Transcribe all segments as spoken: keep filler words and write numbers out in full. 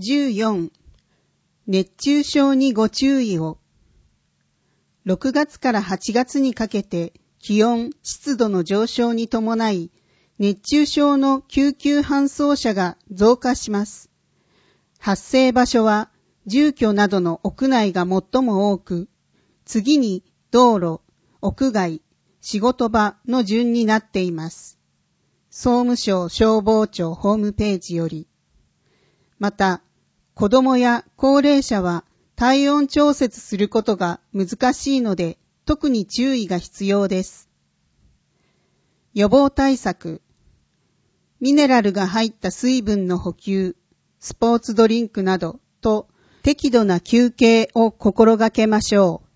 じゅうよん、熱中症にご注意を。ろくがつからはちがつにかけて気温・湿度の上昇に伴い、熱中症の救急搬送者が増加します。発生場所は住居などの屋内が最も多く、次に道路、屋外、仕事場の順になっています。総務省消防庁ホームページより。また、子どもや高齢者は体温調節することが難しいので、特に注意が必要です。予防対策。ミネラルが入った水分の補給、スポーツドリンクなどと適度な休憩を心がけましょう。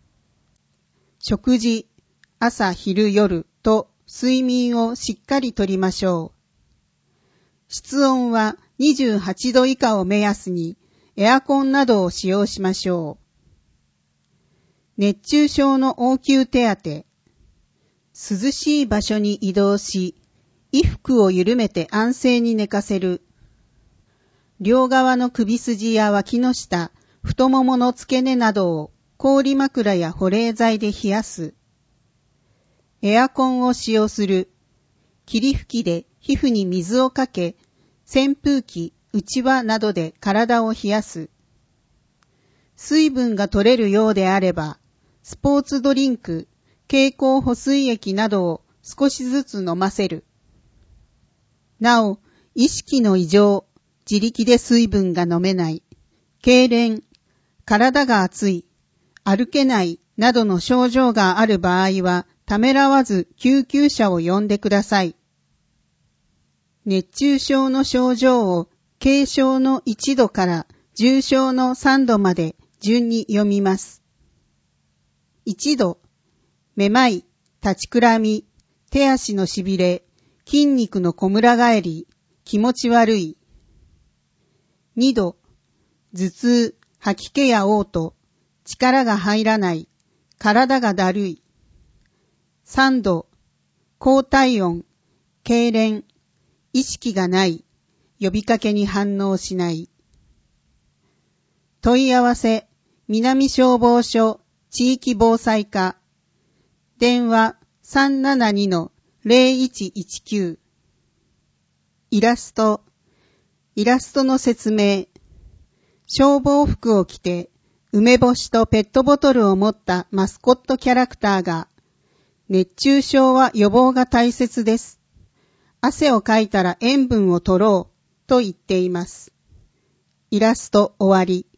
食事、朝昼夜と睡眠をしっかりとりましょう。室温はにじゅうはちど以下を目安にエアコンなどを使用しましょう。熱中症の応急手当。涼しい場所に移動し、衣服を緩めて安静に寝かせる。両側の首筋や脇の下、太ももの付け根などを氷枕や保冷剤で冷やす。エアコンを使用する。霧吹きで皮膚に水をかけ、扇風機、うちわなどで体を冷やす。水分が取れるようであれば、スポーツドリンク、経口補水液などを少しずつ飲ませる。なお、意識の異常、自力で水分が飲めない、痙攣、体が熱い、歩けないなどの症状がある場合は、ためらわず救急車を呼んでください。熱中症の症状を軽症のいちどから重症のさんどまで順に読みます。いちど、めまい、立ちくらみ、手足のしびれ、筋肉のこむら返り、気持ち悪い。にど、頭痛、吐き気や嘔吐、力が入らない、体がだるい。さんど、高体温、痙攣、意識がない、呼びかけに反応しない。問い合わせ、南消防署地域防災課、電話 さんななにのゼロいちいちきゅう。イラスト、イラストの説明。消防服を着て、梅干しとペットボトルを持ったマスコットキャラクターが、熱中症は予防が大切です。汗をかいたら塩分を取ろうと言っています。イラスト終わり。